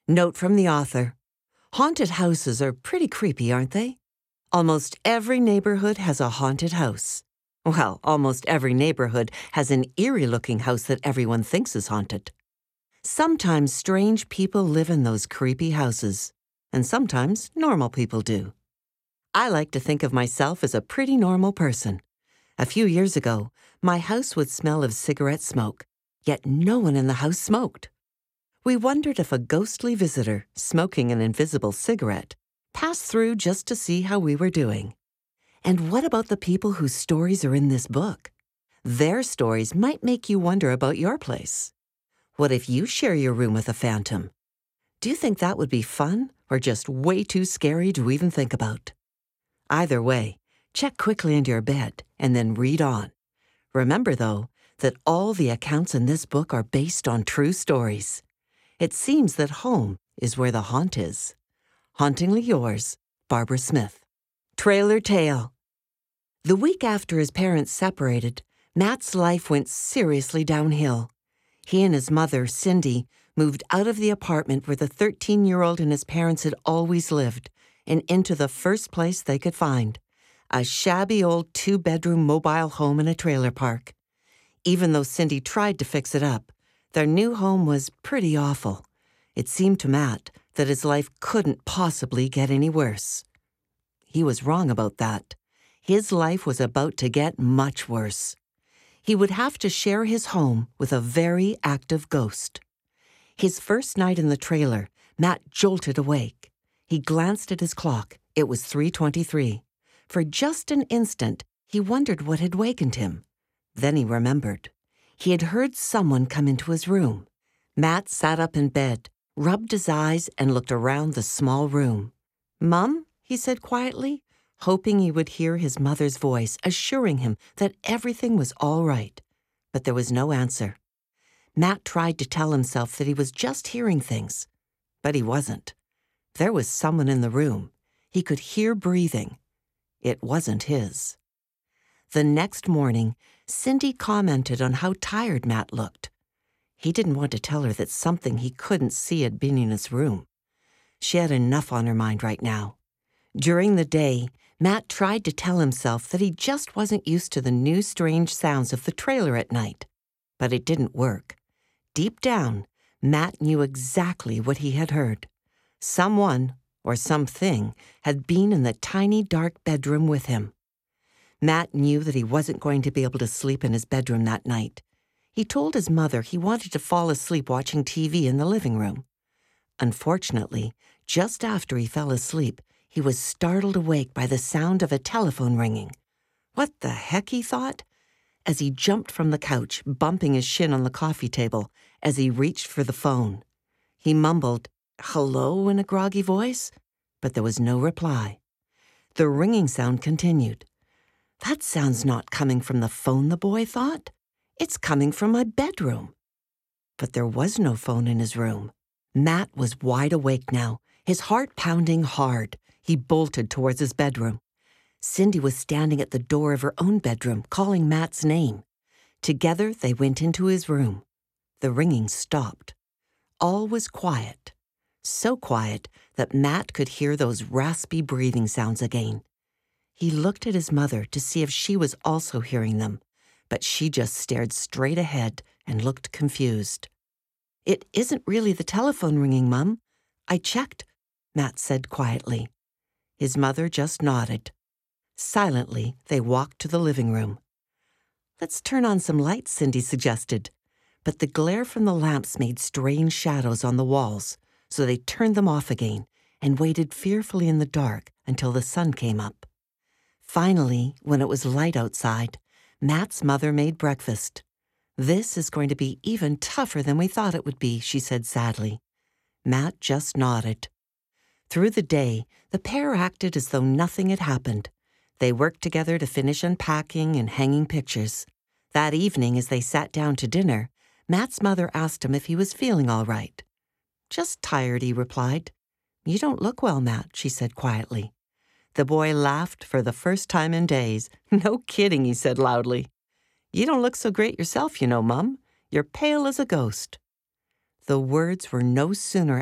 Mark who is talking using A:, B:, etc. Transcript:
A: Note from the author. Haunted houses are pretty creepy, aren't they? Almost every neighborhood has a haunted house. Well, almost every neighborhood has an eerie-looking house that everyone thinks is haunted. Sometimes strange people live in those creepy houses, and sometimes normal people do. I like to think of myself as a pretty normal person. A few years ago, my house would smell of cigarette smoke, yet no one in the house smoked. We wondered if a ghostly visitor, smoking an invisible cigarette, passed through just to see how we were doing. And what about the people whose stories are in this book? Their stories might make you wonder about your place. What if you share your room with a phantom? Do you think that would be fun or just way too scary to even think about? Either way, check quickly into your bed and then read on. Remember, though, that all the accounts in this book are based on true stories. It seems that home is where the haunt is. Hauntingly yours, Barbara Smith. Trailer Tale. The week after his parents separated, Matt's life went seriously downhill. He and his mother, Cindy, moved out of the apartment where the 13-year-old and his parents had always lived and into the first place they could find, a shabby old 2-bedroom mobile home in a trailer park. Even though Cindy tried to fix it up, their new home was pretty awful. It seemed to Matt that his life couldn't possibly get any worse. He was wrong about that. His life was about to get much worse. He would have to share his home with a very active ghost. His first night in the trailer, Matt jolted awake. He glanced at his clock. It was 3:23. For just an instant, he wondered what had wakened him. Then he remembered. He had heard someone come into his room. Matt sat up in bed, rubbed his eyes, and looked around the small room. "Mum?" he said quietly, hoping he would hear his mother's voice assuring him that everything was all right. But there was no answer. Matt tried to tell himself that he was just hearing things, but he wasn't. There was someone in the room. He could hear breathing. It wasn't his. The next morning, Cindy commented on how tired Matt looked. He didn't want to tell her that something he couldn't see had been in his room. She had enough on her mind right now. During the day, Matt tried to tell himself that he just wasn't used to the new strange sounds of the trailer at night. But it didn't work. Deep down, Matt knew exactly what he had heard. Someone, or something, had been in the tiny dark bedroom with him. Matt knew that he wasn't going to be able to sleep in his bedroom that night. He told his mother he wanted to fall asleep watching TV in the living room. Unfortunately, just after he fell asleep, he was startled awake by the sound of a telephone ringing. What the heck, he thought, as he jumped from the couch, bumping his shin on the coffee table as he reached for the phone. He mumbled, "Hello," in a groggy voice, but there was no reply. The ringing sound continued. That sound's not coming from the phone, the boy thought. It's coming from my bedroom. But there was no phone in his room. Matt was wide awake now, his heart pounding hard. He bolted towards his bedroom. Cindy was standing at the door of her own bedroom, calling Matt's name. Together, they went into his room. The ringing stopped. All was quiet. So quiet that Matt could hear those raspy breathing sounds again. He looked at his mother to see if she was also hearing them, but she just stared straight ahead and looked confused. "It isn't really the telephone ringing, Mum. I checked," Matt said quietly. His mother just nodded. Silently, they walked to the living room. "Let's turn on some lights," Cindy suggested. But the glare from the lamps made strange shadows on the walls, so they turned them off again and waited fearfully in the dark until the sun came up. Finally, when it was light outside, Matt's mother made breakfast. "This is going to be even tougher than we thought it would be," she said sadly. Matt just nodded. Through the day, the pair acted as though nothing had happened. They worked together to finish unpacking and hanging pictures. That evening, as they sat down to dinner, Matt's mother asked him if he was feeling all right. "Just tired," he replied. "You don't look well, Matt," she said quietly. The boy laughed for the first time in days. "No kidding," he said loudly. "You don't look so great yourself, you know, Mum. You're pale as a ghost." The words were no sooner